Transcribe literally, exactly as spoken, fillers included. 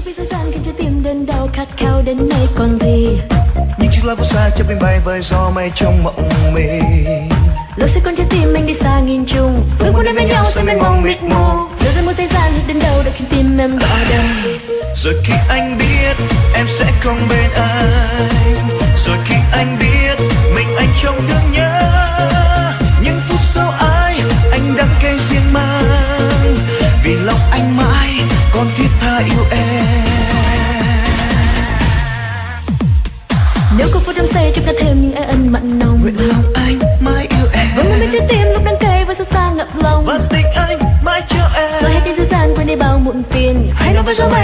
vì dối gian khiến trái tim đơn đau khát khao đến nay còn gì. Những chiếc lá phù sa chợt bay bay với gió mây trong mộng mị. Lối sẽ con trái tim anh đi xa nghìn trùng, ước muốn đến với nhau sẽ mênh mông mịt mù. Rồi rồi một thời gian đến đâu đã khiến tim em đỏ đầm. Rồi khi anh biết em sẽ không bên anh, rồi khi anh biết mình anh trong thương nhớ, những phút sau ai anh đắng cay riêng mang, vì lòng anh mãi còn thiết tha yêu em. Nếu có phút đắm say chúng ta thêm những ái ân mặn nồng, nguyện lòng anh mãi yêu em. Vẫn muốn biết trái tim lúc đắng cay và xót xa ngập lòng, và tình anh mãi cho em. rồi hãy đi dư gian quên đi bao muộn phiền. Hãy nói với gió mây